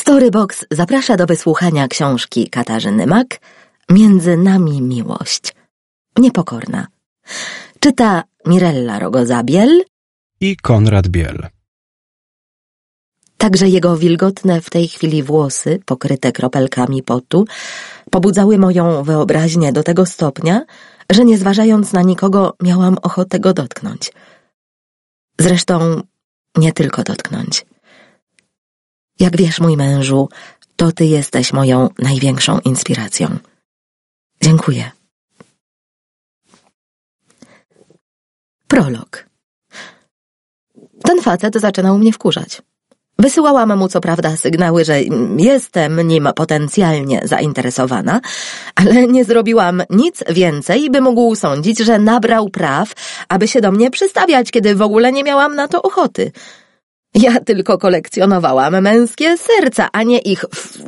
Storybox zaprasza do wysłuchania książki Katarzyny Mak Między nami miłość. Niepokorna. Czyta Mirella Rogoza-Biel i Konrad Biel. Także jego wilgotne w tej chwili włosy, pokryte kropelkami potu, pobudzały moją wyobraźnię do tego stopnia, że nie zważając na nikogo, miałam ochotę go dotknąć. Zresztą nie tylko dotknąć. Jak wiesz, mój mężu, to ty jesteś moją największą inspiracją. Dziękuję. Prolog. Ten facet zaczynał mnie wkurzać. Wysyłałam mu co prawda sygnały, że jestem nim potencjalnie zainteresowana, ale nie zrobiłam nic więcej, by mógł sądzić, że nabrał praw, aby się do mnie przystawiać, kiedy w ogóle nie miałam na to ochoty. Ja tylko kolekcjonowałam męskie serca, a nie ich...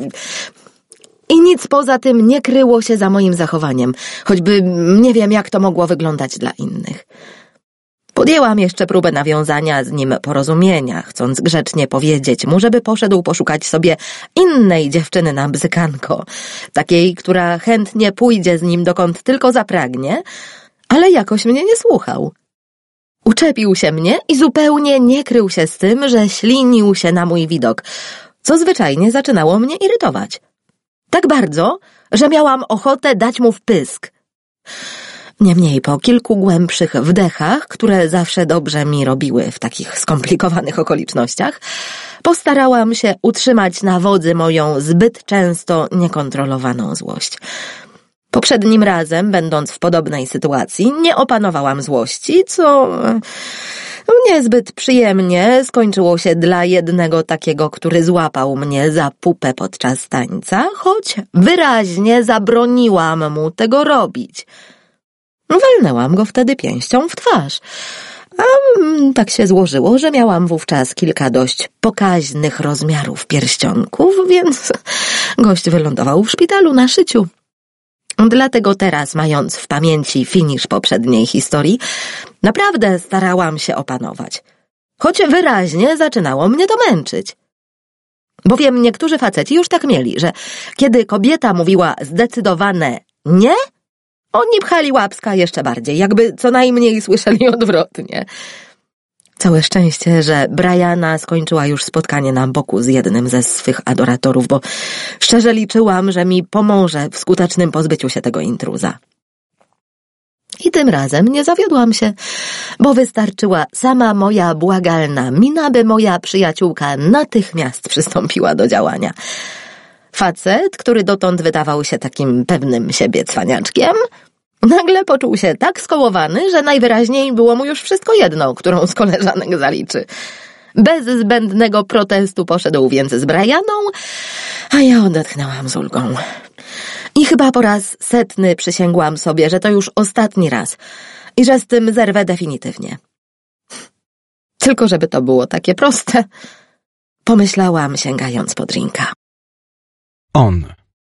I nic poza tym nie kryło się za moim zachowaniem, choćby nie wiem, jak to mogło wyglądać dla innych. Podjęłam jeszcze próbę nawiązania z nim porozumienia, chcąc grzecznie powiedzieć mu, żeby poszedł poszukać sobie innej dziewczyny na bzykanko, takiej, która chętnie pójdzie z nim dokąd tylko zapragnie, ale jakoś mnie nie słuchał. Uczepił się mnie i zupełnie nie krył się z tym, że ślinił się na mój widok, co zwyczajnie zaczynało mnie irytować. Tak bardzo, że miałam ochotę dać mu wpysk. Niemniej po kilku głębszych wdechach, które zawsze dobrze mi robiły w takich skomplikowanych okolicznościach, postarałam się utrzymać na wodzy moją zbyt często niekontrolowaną złość. Poprzednim razem, będąc w podobnej sytuacji, nie opanowałam złości, co niezbyt przyjemnie skończyło się dla jednego takiego, który złapał mnie za pupę podczas tańca, choć wyraźnie zabroniłam mu tego robić. Walnęłam go wtedy pięścią w twarz. A tak się złożyło, że miałam wówczas kilka dość pokaźnych rozmiarów pierścionków, więc gość wylądował w szpitalu na szyciu. Dlatego teraz, mając w pamięci finisz poprzedniej historii, naprawdę starałam się opanować. Choć wyraźnie zaczynało mnie to męczyć. Bowiem niektórzy faceci już tak mieli, że kiedy kobieta mówiła zdecydowane nie, oni pchali łapska jeszcze bardziej, jakby co najmniej słyszeli odwrotnie. Całe szczęście, że Briana skończyła już spotkanie na boku z jednym ze swych adoratorów, bo szczerze liczyłam, że mi pomoże w skutecznym pozbyciu się tego intruza. I tym razem nie zawiodłam się, bo wystarczyła sama moja błagalna mina, by moja przyjaciółka natychmiast przystąpiła do działania. Facet, który dotąd wydawał się takim pewnym siebie cwaniaczkiem, nagle poczuł się tak skołowany, że najwyraźniej było mu już wszystko jedno, którą z koleżanek zaliczy. Bez zbędnego protestu poszedł więc z Brianą, a ja odetchnęłam z ulgą. I chyba po raz 100 przysięgłam sobie, że to już ostatni raz i że z tym zerwę definitywnie. Tylko żeby to było takie proste, pomyślałam, sięgając po drinka. On.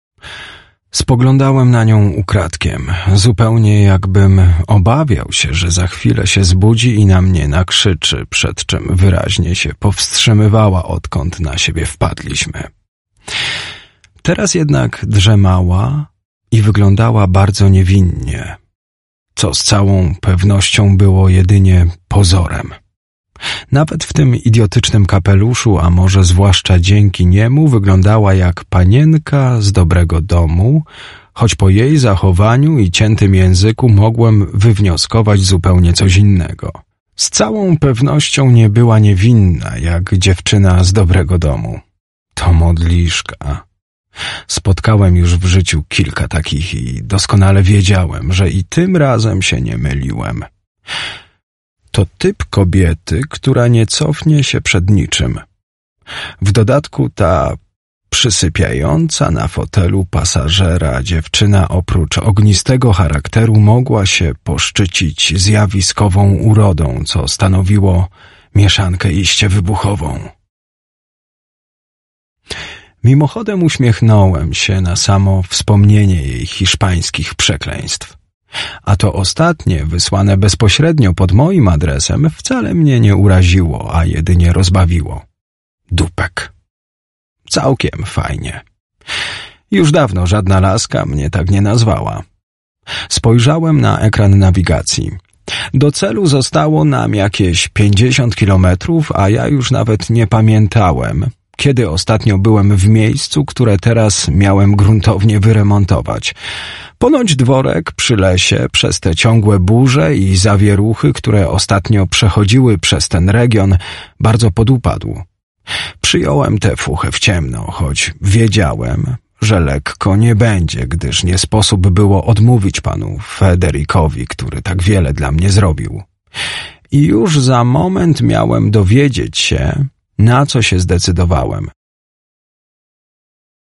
Spoglądałem na nią ukradkiem, zupełnie jakbym obawiał się, że za chwilę się zbudzi i na mnie nakrzyczy, przed czym wyraźnie się powstrzymywała, odkąd na siebie wpadliśmy. Teraz jednak drzemała i wyglądała bardzo niewinnie, co z całą pewnością było jedynie pozorem. Nawet w tym idiotycznym kapeluszu, a może zwłaszcza dzięki niemu, wyglądała jak panienka z dobrego domu, choć po jej zachowaniu i ciętym języku mogłem wywnioskować zupełnie coś innego. Z całą pewnością nie była niewinna, jak dziewczyna z dobrego domu. To modliszka. Spotkałem już w życiu kilka takich i doskonale wiedziałem, że i tym razem się nie myliłem. To typ kobiety, która nie cofnie się przed niczym. W dodatku ta przysypiająca na fotelu pasażera dziewczyna oprócz ognistego charakteru mogła się poszczycić zjawiskową urodą, co stanowiło mieszankę iście wybuchową. Mimochodem uśmiechnąłem się na samo wspomnienie jej hiszpańskich przekleństw. A to ostatnie, wysłane bezpośrednio pod moim adresem, wcale mnie nie uraziło, a jedynie rozbawiło. Dupek. Całkiem fajnie. Już dawno żadna laska mnie tak nie nazwała. Spojrzałem na ekran nawigacji. Do celu zostało nam jakieś 50 kilometrów, a ja już nawet nie pamiętałem, kiedy ostatnio byłem w miejscu, które teraz miałem gruntownie wyremontować. Ponoć dworek przy lesie przez te ciągłe burze i zawieruchy, które ostatnio przechodziły przez ten region, bardzo podupadł. Przyjąłem tę fuchę w ciemno, choć wiedziałem, że lekko nie będzie, gdyż nie sposób było odmówić panu Federikowi, który tak wiele dla mnie zrobił. I już za moment miałem dowiedzieć się, na co się zdecydowałem.